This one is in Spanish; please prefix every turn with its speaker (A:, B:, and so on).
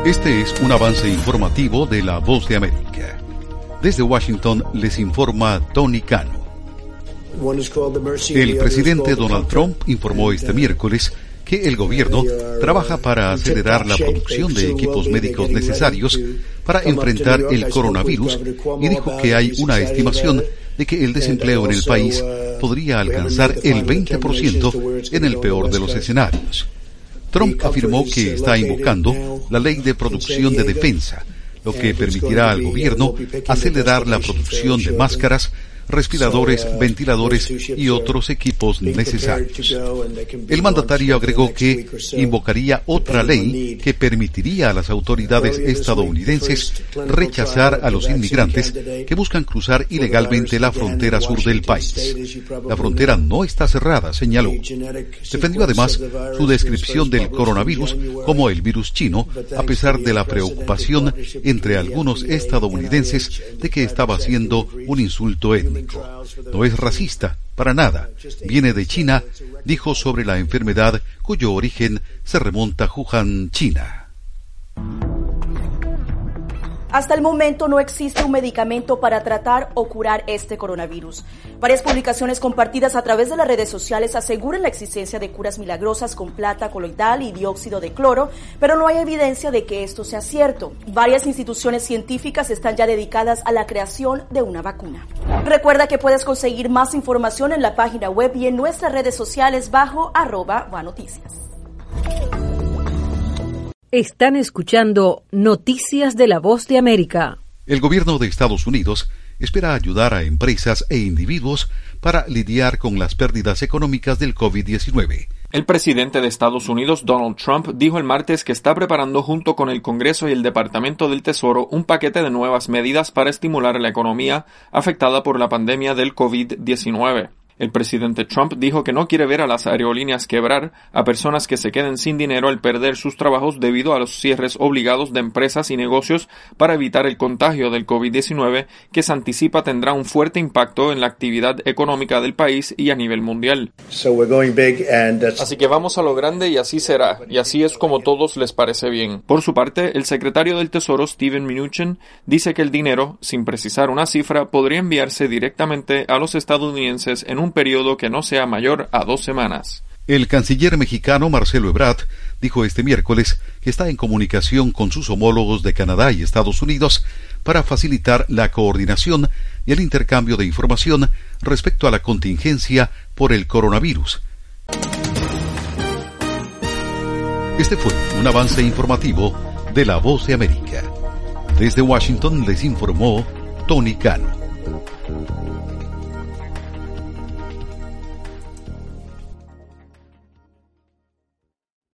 A: Este es un avance informativo de La Voz de América. Desde Washington les informa Tony Cano. El presidente Donald Trump informó este miércoles que el gobierno trabaja para acelerar la producción de equipos médicos necesarios para enfrentar el coronavirus y dijo que hay una estimación de que el desempleo en el país podría alcanzar el 20% en el peor de los escenarios. Trump afirmó que está invocando la ley de producción de defensa, lo que permitirá al gobierno acelerar la producción de máscaras, respiradores, ventiladores y otros equipos necesarios. El mandatario agregó que invocaría otra ley que permitiría a las autoridades estadounidenses rechazar a los inmigrantes que buscan cruzar ilegalmente la frontera sur del país. La frontera no está cerrada, señaló. Defendió además su descripción del coronavirus como el virus chino, a pesar de la preocupación entre algunos estadounidenses de que estaba siendo un insulto étnico. No es racista, para nada. Viene de China, dijo sobre la enfermedad cuyo origen se remonta a Wuhan, China.
B: Hasta el momento no existe un medicamento para tratar o curar este coronavirus. Varias publicaciones compartidas a través de las redes sociales aseguran la existencia de curas milagrosas con plata coloidal y dióxido de cloro, pero no hay evidencia de que esto sea cierto. Varias instituciones científicas están ya dedicadas a la creación de una vacuna. Recuerda que puedes conseguir más información en la página web y en nuestras redes sociales bajo @vanoticias.
C: Están escuchando Noticias de La Voz de América.
A: El gobierno de Estados Unidos espera ayudar a empresas e individuos para lidiar con las pérdidas económicas del COVID-19.
D: El presidente de Estados Unidos, Donald Trump, dijo el martes que está preparando junto con el Congreso y el Departamento del Tesoro un paquete de nuevas medidas para estimular la economía afectada por la pandemia del COVID-19. El presidente Trump dijo que no quiere ver a las aerolíneas quebrar, a personas que se queden sin dinero al perder sus trabajos debido a los cierres obligados de empresas y negocios para evitar el contagio del COVID-19, que se anticipa tendrá un fuerte impacto en la actividad económica del país y a nivel mundial. Así que vamos a lo grande y así será, y así es como todos les parece bien. Por su parte, el secretario del Tesoro, Steven Mnuchin, dice que el dinero, sin precisar una cifra, podría enviarse directamente a los estadounidenses en un periodo que no sea mayor a 2 semanas.
A: El canciller mexicano Marcelo Ebrard dijo este miércoles que está en comunicación con sus homólogos de Canadá y Estados Unidos para facilitar la coordinación y el intercambio de información respecto a la contingencia por el coronavirus. Este fue un avance informativo de La Voz de América. Desde Washington les informó Tony Cano.